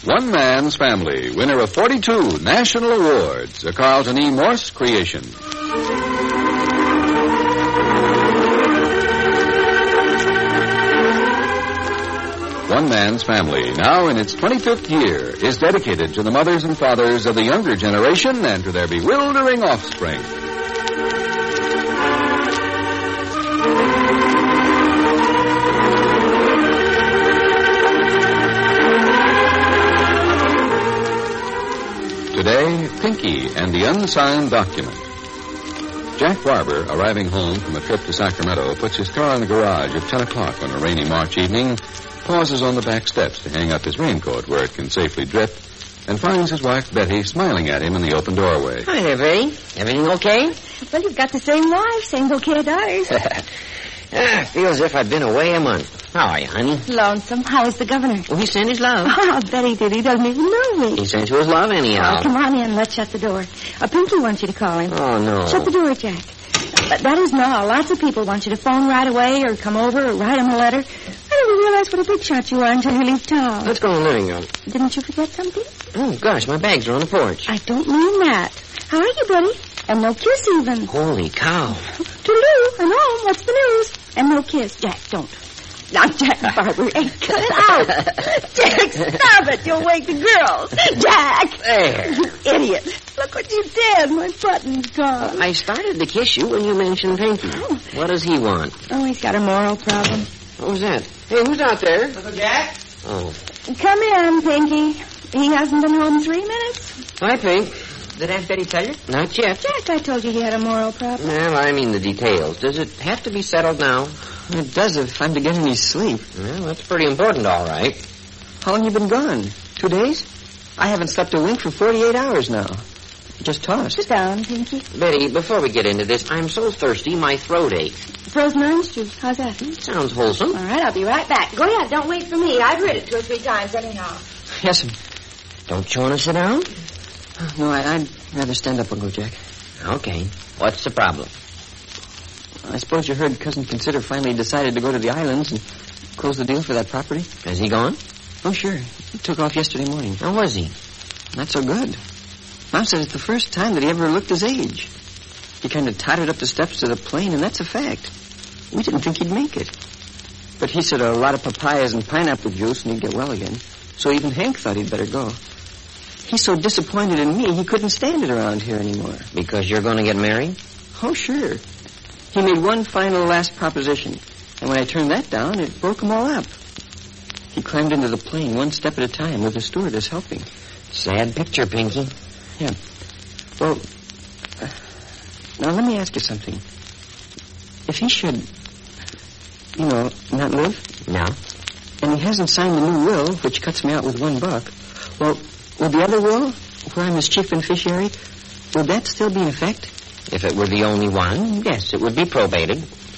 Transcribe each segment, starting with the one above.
One Man's Family, winner of 42 national awards, a Carlton E. Morse creation. One Man's Family, now in its 25th year, is dedicated to the mothers and fathers of the younger generation and to their bewildering offspring. Today, Pinky and the Unsigned Document. Jack Barber, arriving home from a trip to Sacramento, puts his car in the garage at 10 o'clock on a rainy March evening, pauses on the back steps to hang up his raincoat where it can safely drip, and finds his wife, Betty, smiling at him in the open doorway. Hi there, Betty. Everything okay? Well, you've got the same wife, same bouquet of daughters. Feels as if I'd been away a month. How are you, honey? Lonesome. How is the governor? Oh, he sent his love. Oh, Betty did. He doesn't even know me. He sent you his love anyhow. Oh, come on in. Let's shut the door. Pinky wants you to call him. Oh, no. Shut the door, Jack. But that isn't all. Lots of people want you to phone right away or come over or write him a letter. I didn't realize what a big shot you are until you leave town. Let's go in the living room. Didn't you forget something? Oh, gosh, my bags are on the porch. I don't mean that. How are you, Betty? And no kiss even. Holy cow. Toodaloo. I'm home. What's the news? And no kiss. Jack, don't. Now, Jack Barber, hey, cut it out. Jack, stop it. You'll wake the girls. Jack. There. You idiot. Look what you did. My button's gone. I started to kiss you when you mentioned Pinky. Oh. What does he want? Oh, he's got a moral problem. What was that? Hey, who's out there? Uncle Jack? Oh. Come in, Pinky. He hasn't been home 3 minutes. Hi, Pink. Did Aunt Betty tell you? Not yet. Jack, I told you he had a moral problem. Well, I mean the details. Does it have to be settled now? It does if I'm to get any sleep. Well, that's pretty important, all right. How long you been gone? 2 days? I haven't slept a wink for 48 hours now. Just tossed. Sit down, Pinky. Betty, before we get into this, I'm so thirsty my throat aches. Frozen orange juice. How's that? Sounds wholesome. All right, I'll be right back. Go ahead. Don't wait for me. I've read it 2 or 3 times anyhow. Yes, Don't you want to sit down? no, I'd rather stand up, Uncle Jack. Okay. What's the problem? I suppose you heard Cousin Consider finally decided to go to the islands and close the deal for that property? Has he gone? Oh, sure. He took off yesterday morning. How was he? Not so good. Mom said it's the first time that he ever looked his age. He kind of tottered up the steps to the plane, and that's a fact. We didn't think he'd make it. But he said a lot of papayas and pineapple juice and he'd get well again. So even Hank thought he'd better go. He's so disappointed in me, he couldn't stand it around here anymore. Because you're going to get married? Oh, sure. He made one final last proposition. And when I turned that down, it broke them all up. He climbed into the plane one step at a time with the stewardess helping. Sad picture, Pinky. Yeah. Well, now let me ask you something. If he should, not live, No? and he hasn't signed the new will, which cuts me out with $1, well, will the other will, where I'm his chief beneficiary, will that still be in effect? If it were the only one, yes, it would be probated.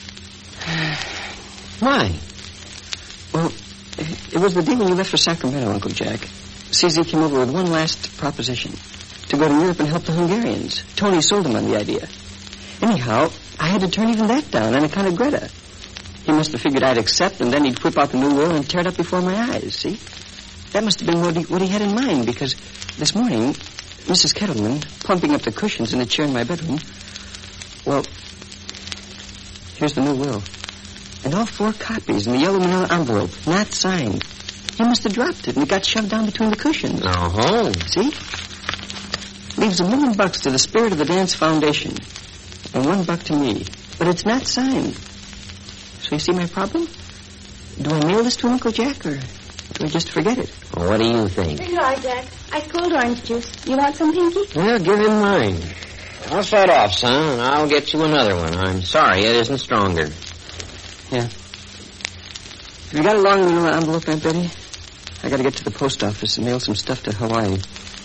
Why? Well, it was the day when you left for Sacramento, Uncle Jack. CZ came over with one last proposition. To go to Europe and help the Hungarians. Tony sold him on the idea. Anyhow, I had to turn even that down on account of Greta. He must have figured I'd accept, and then he'd whip out the new will and tear it up before my eyes, see? That must have been what he had in mind, because this morning, Mrs. Kettleman, plumping up the cushions in the chair in my bedroom, well, here's the new will. And all 4 copies in the yellow manila envelope, not signed. He must have dropped it, and it got shoved down between the cushions. Oh, See? Leaves $1 million to the Spirit of the Dance Foundation, and $1 to me. But it's not signed. So you see my problem? Do I mail this to Uncle Jack, or do I just forget it? well, what do you think? Here you are, Jack. Ice cold orange juice. You want some, Pinky? Well, give him mine. I'll start off, son, and I'll get you another one. I'm sorry it isn't stronger. Yeah. Have you got a long manila envelope, Aunt Betty? I got to get to the post office and mail some stuff to Hawaii.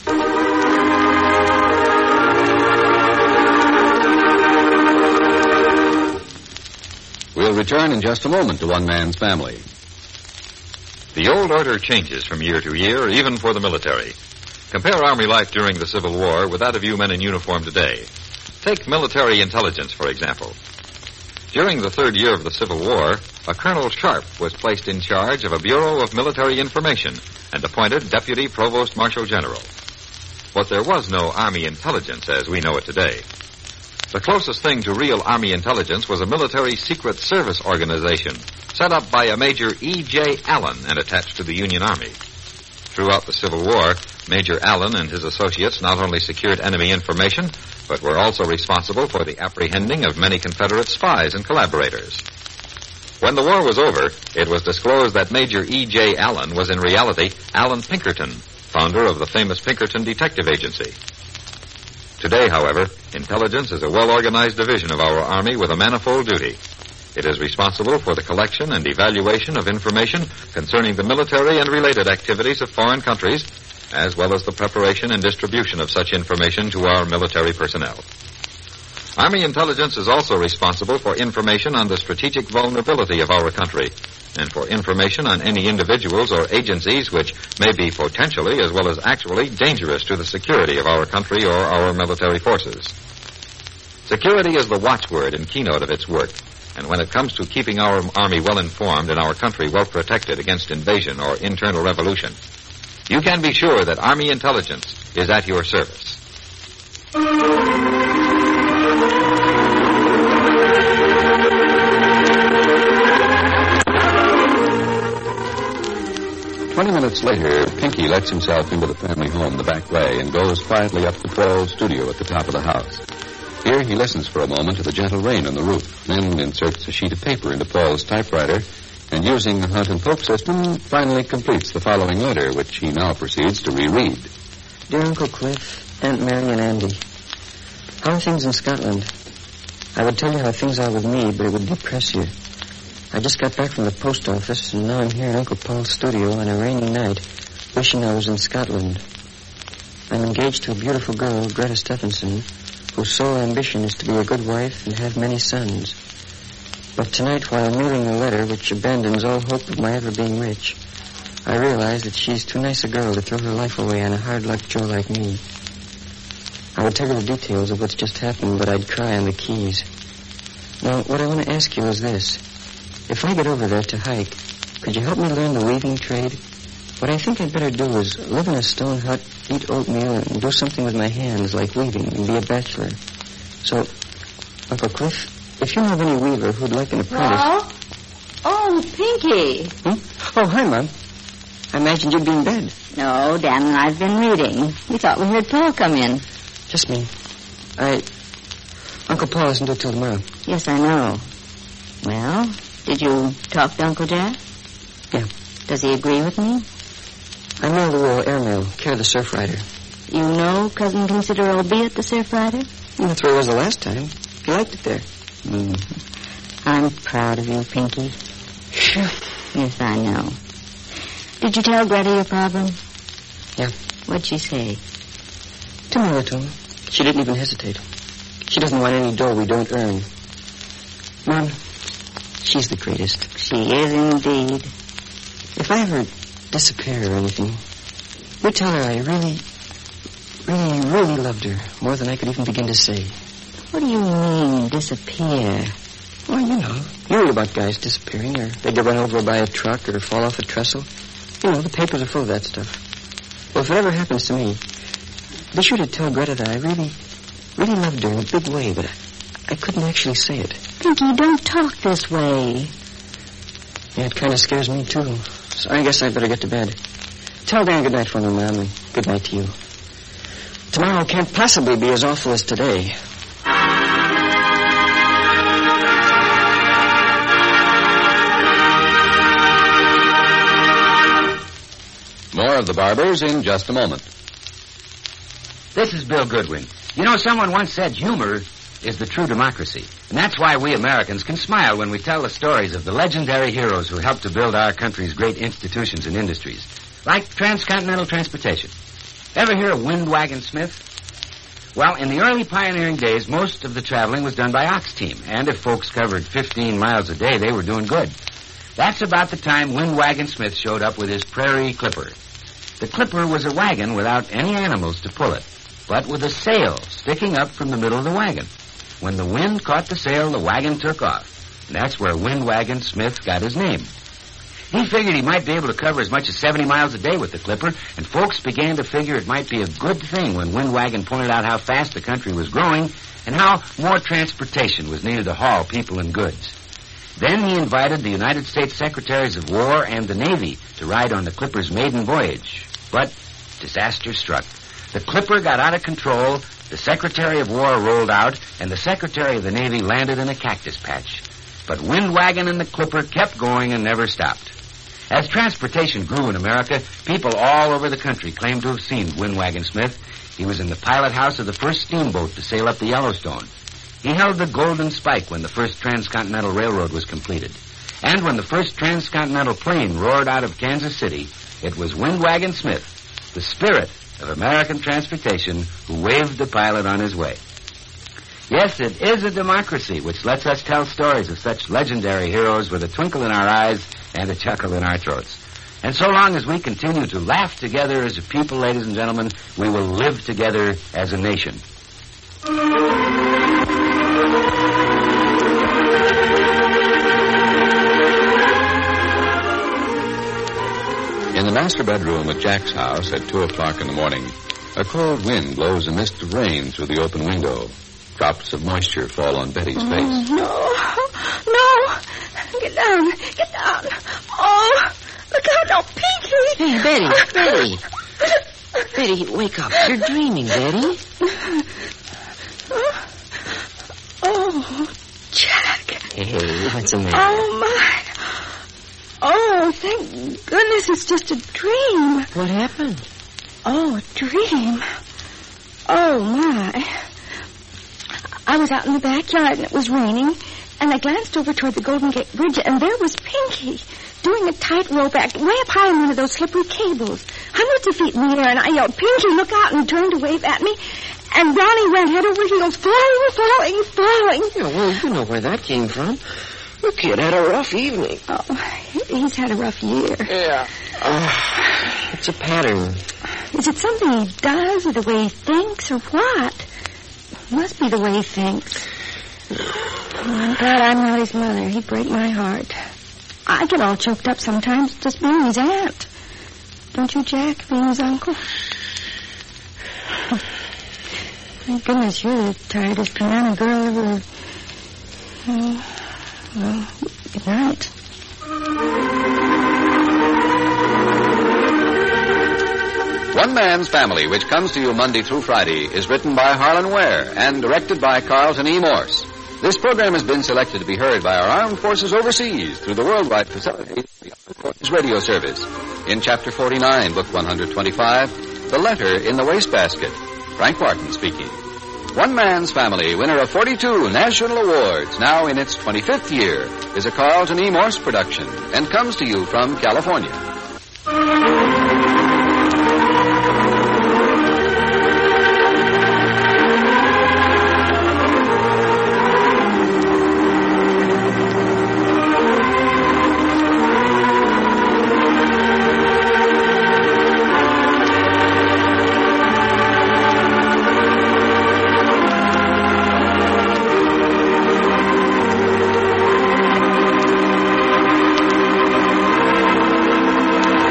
We'll return in just a moment to One Man's Family. The old order changes from year to year, even for the military. Compare Army life during the Civil War with that of you men in uniform today. Take military intelligence, for example. During the third year of the Civil War, a Colonel Sharp was placed in charge of a Bureau of Military Information and appointed Deputy Provost Marshal General. But there was no Army intelligence as we know it today. The closest thing to real Army intelligence was a military secret service organization set up by a Major E.J. Allen and attached to the Union Army. Throughout the Civil War, Major Allen and his associates not only secured enemy information, but were also responsible for the apprehending of many Confederate spies and collaborators. When the war was over, it was disclosed that Major E.J. Allen was in reality Allen Pinkerton, founder of the famous Pinkerton Detective Agency. Today, however, intelligence is a well-organized division of our Army with a manifold duty. It is responsible for the collection and evaluation of information concerning the military and related activities of foreign countries, as well as the preparation and distribution of such information to our military personnel. Army intelligence is also responsible for information on the strategic vulnerability of our country and for information on any individuals or agencies which may be potentially as well as actually dangerous to the security of our country or our military forces. Security is the watchword and keynote of its work, and when it comes to keeping our Army well informed and our country well protected against invasion or internal revolution, you can be sure that Army intelligence is at your service. 20 minutes later, Pinky lets himself into the family home the back way and goes quietly up to Paul's studio at the top of the house. Here he listens for a moment to the gentle rain on the roof, then inserts a sheet of paper into Paul's typewriter, and using the Hunt and Pope system, finally completes the following letter, which he now proceeds to reread. Dear Uncle Cliff, Aunt Mary, and Andy, how are things in Scotland? I would tell you how things are with me, but it would depress you. I just got back from the post office, and now I'm here in Uncle Paul's studio on a rainy night, wishing I was in Scotland. I'm engaged to a beautiful girl, Greta Stephenson, whose sole ambition is to be a good wife and have many sons. But tonight, while mailing a letter which abandons all hope of my ever being rich, I realize that she's too nice a girl to throw her life away on a hard-luck Joe like me. I would tell you the details of what's just happened, but I'd cry on the keys. Now, what I want to ask you is this. If I get over there to hike, could you help me learn the weaving trade? What I think I'd better do is live in a stone hut, eat oatmeal, and do something with my hands like weaving and be a bachelor. So, Uncle Cliff, if you know of any weaver who'd like an apprentice... Paul? Oh, Pinky. Oh, hi, Mom. I imagined you'd be in bed. No, Dan and I've been reading. We thought we heard Paul come in. Just me. Uncle Paul isn't due till tomorrow. Yes, I know. Well, did you talk to Uncle Jack? Yeah. Does he agree with me? I mailed the Royal Airmail, care of the Surf Rider. You know Cousin Considerate will be at the Surf Rider? Well, that's where he was the last time. He liked it there. Mm-hmm. I'm proud of you, Pinky. Sure. Yes, I know. Did you tell Greta your problem? Yeah. What'd she say? Tomorrow, Tom. She didn't even hesitate. She doesn't want any dough we don't earn. Mom, she's the greatest. She is indeed. If I ever disappear or anything, you tell her I really, really, really loved her more than I could even begin to say. What do you mean, disappear? Well, you read about guys disappearing, or they get run over by a truck or fall off a trestle. You know, the papers are full of that stuff. Well, if it ever happens to me, be sure to tell Greta that I really, really loved her in a big way, but I couldn't actually say it. Pinky, don't talk this way. Yeah, it kind of scares me, too. So I guess I'd better get to bed. Tell Dan good night for me, Mom, and good night to you. Tomorrow can't possibly be as awful as today. More of the Barbers in just a moment. This is Bill Goodwin. You know, someone once said humor is the true democracy. And that's why we Americans can smile when we tell the stories of the legendary heroes who helped to build our country's great institutions and industries, like transcontinental transportation. Ever hear of Windwagon Smith? Well, in the early pioneering days, most of the traveling was done by ox team, and if folks covered 15 miles a day, they were doing good. That's about the time Windwagon Smith showed up with his Prairie Clipper. The Clipper was a wagon without any animals to pull it, but with a sail sticking up from the middle of the wagon. When the wind caught the sail, the wagon took off. And that's where Windwagon Smith got his name. He figured he might be able to cover as much as 70 miles a day with the Clipper, and folks began to figure it might be a good thing when Windwagon pointed out how fast the country was growing and how more transportation was needed to haul people and goods. Then he invited the United States Secretaries of War and the Navy to ride on the Clipper's maiden voyage. But disaster struck. The Clipper got out of control, the Secretary of War rolled out, and the Secretary of the Navy landed in a cactus patch. But Windwagon and the Clipper kept going and never stopped. As transportation grew in America, people all over the country claimed to have seen Windwagon Smith. He was in the pilot house of the first steamboat to sail up the Yellowstone. He held the Golden Spike when the first transcontinental railroad was completed. And when the first transcontinental plane roared out of Kansas City, it was Windwagon Smith, the spirit of American transportation, who waved the pilot on his way. Yes, it is a democracy which lets us tell stories of such legendary heroes with a twinkle in our eyes and a chuckle in our throats. And so long as we continue to laugh together as a people, ladies and gentlemen, we will live together as a nation. In the master bedroom at Jack's house at 2 o'clock in the morning, a cold wind blows a mist of rain through the open window. Drops of moisture fall on Betty's face. No. Get down. Oh, look out, no, Pinky. Hey, Betty. Betty, wake up. You're dreaming, Betty. Oh, Jack. Hey, what's the matter? Oh, my. Oh, thank goodness it's just a dream. What happened? Oh, a dream. Oh, my. I was out in the backyard and it was raining, and I glanced over toward the Golden Gate Bridge, and there was Pinky doing a tightrope act way up high on one of those slippery cables, hundreds of feet in the air, and I yelled, "Pinky, look out," and he turned to wave at me, and down he went head over heels, falling. Yeah, well, you know where that came from. The kid had a rough evening. Oh, he's had a rough year. Yeah. It's a pattern. Is it something he does, or the way he thinks, or what? Must be the way he thinks. Oh, I'm glad I'm not his mother. He'd break my heart. I get all choked up sometimes just being his aunt. Don't you, Jack, being his uncle? Thank goodness you're the tiredest piano girl ever. Well, good night. One Man's Family, which comes to you Monday through Friday, is written by Harlan Ware and directed by Carlton E. Morse. This program has been selected to be heard by our armed forces overseas through the worldwide facility of the Armed Forces Radio Service. In Chapter 49, Book 125, The Letter in the Wastebasket. Frank Martin speaking. One Man's Family, winner of 42 national awards, now in its 25th year, is a Carlton E. Morse production and comes to you from California.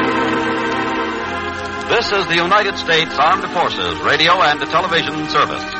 This is the United States Armed Forces Radio and Television Service.